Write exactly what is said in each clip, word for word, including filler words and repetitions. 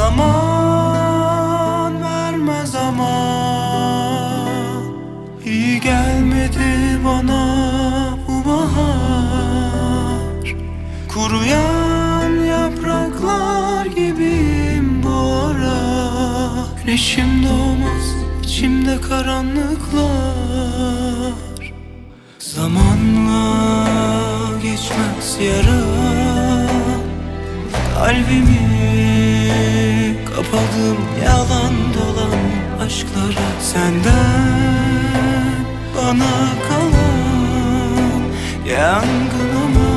Zaman vermez ama iyi gelmedi bana bu bahar. Kuruyan yapraklar gibiyim bu ara. Güneşim doğmaz, içimde karanlıklar. Zamanla geçmez yara. Kalbimi kapadım yalan dolan aşklara. Senden bana kalan yangın ama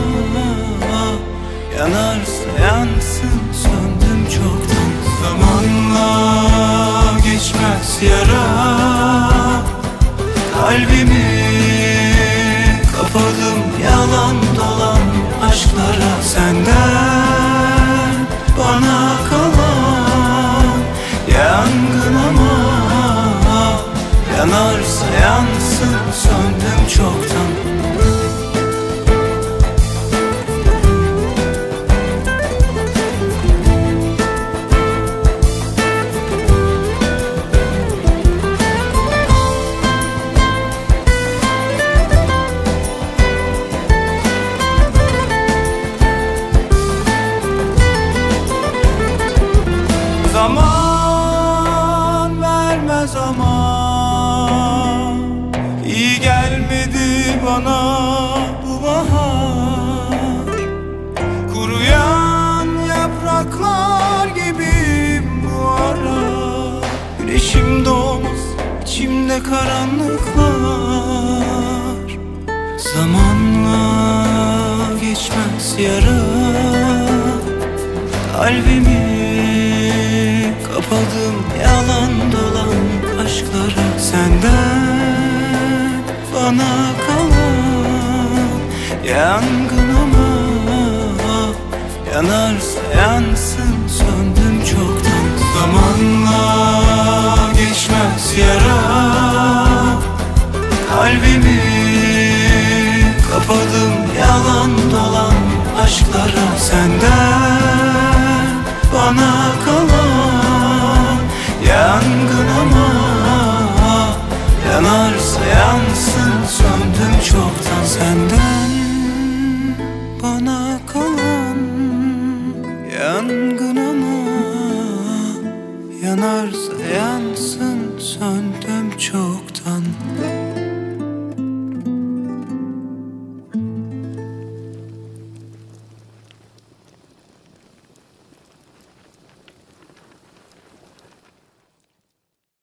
yanarsa yansın, söndüm çoktan. Zamanla geçmez yara. Kalbimi kapadım yalan dolan aşklara. Senden bana kalan yangın ama yanarsa yansın, söndüm çoktan. Zaman vermez ama iyi gelmedi bana bu bahar. Kuruyan yapraklar gibiyim bu ara. Güneşim doğmaz, içimde karanlıklar. Zamanla geçmez yara. Kalbimi kapadım yalan dolan aşklara. Senden bana kalan yangın ama yanarsa yansın, söndüm çoktan. Zamanla geçmez yara. Kalbimi kapadım yalan dolan aşklara. Senden bana kalan yangın ama yanarsa yansın, söndüm çoktan. Senden bana kalan yangın ama yanarsa yansın.